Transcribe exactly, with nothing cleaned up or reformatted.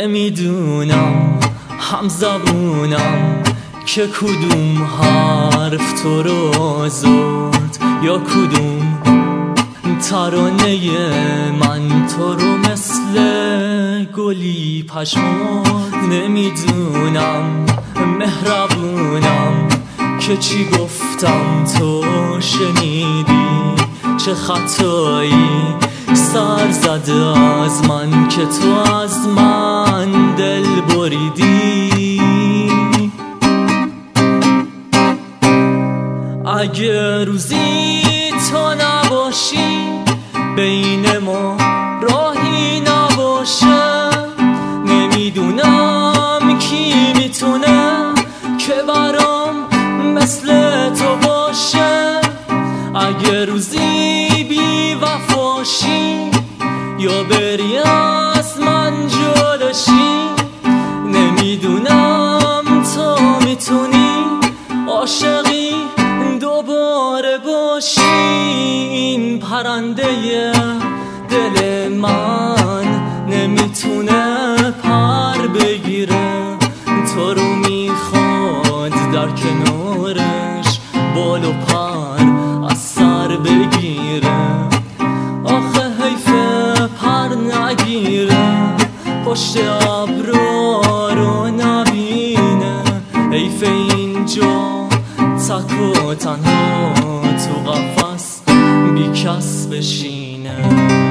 نمیدونم هم زبونم که کدوم حرف تو رو آزرد یا کدوم ترانه من تو رو مثل گلی پشمرد. نمیدونم مهربونم که چی گفتم تو شنیدی، چه خطایی سر زده از من که تو از من دل بریدی. اگه روزی تو نباشی بین ما راهی نباشه، نمیدونم کی میتونه که برام مثل تو باشه. اگه روزی بی وفاشی یا بری از من جداشی، نمیدونم تو میتونی عاشقی دوباره باشی. این پرنده دل من نمیتونه پر بگیره، تو رو میخواد در کنارش بال و پر از سر بگیره. آخه حیفه پر نگیره، پشت ابرا رو نبینه. حیفه اینجا تک و تنها تو قفس بی کس بشینه.